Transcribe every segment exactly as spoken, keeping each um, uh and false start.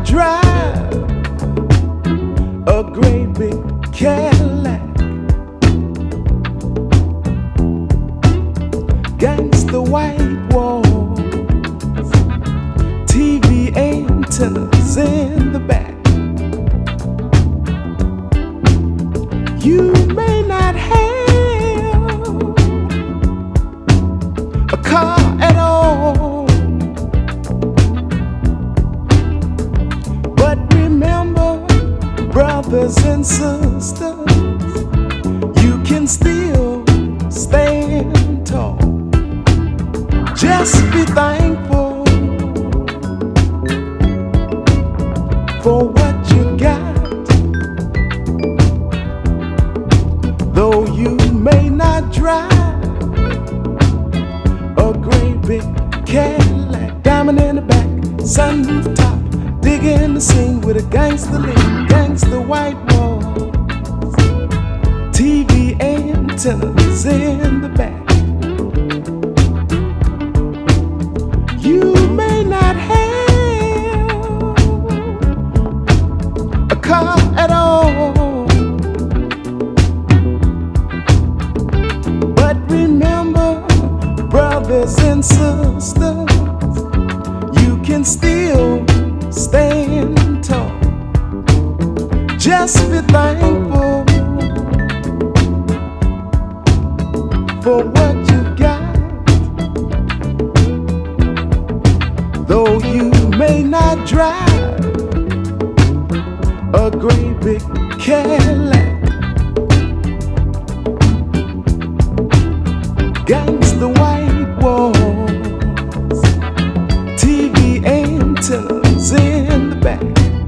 not drive a great big Cadillac. Gangsta white walls, T V antennas in the back. You may not have a car at all, but remember, brothers and sisters, you can still stand tall. Just be thankful for what you got. Though you may not drive a great big Cadillac, diamond in the back, sunroof top, digging the scene with a gangster lean, gangster white walls, T V antennas in the back. You may not have a car at all, but remember, brothers and sisters, you can still stand tall. Just be thankful for what you got. Though you may not drive a great big Cadillac, gangsta white walls, T V antennas in the back.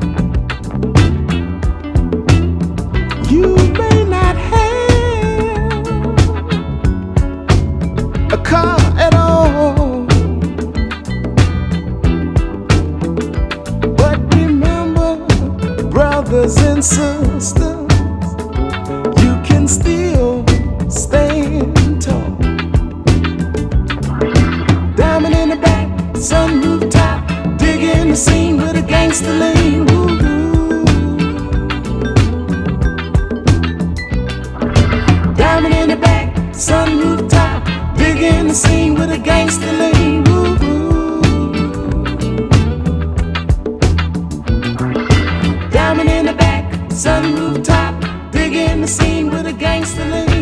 You may not have a car at all, but remember, brothers and sisters, you can still stand tall. Diamond in the back, sunroof top, digging the scene with a gangster lean. Woo-hoo. Diamond in the back, sunroof top, digging the scene with a gangster lean. Woo-hoo. Diamond in the back, sunroof top, digging the scene with a gangster lean.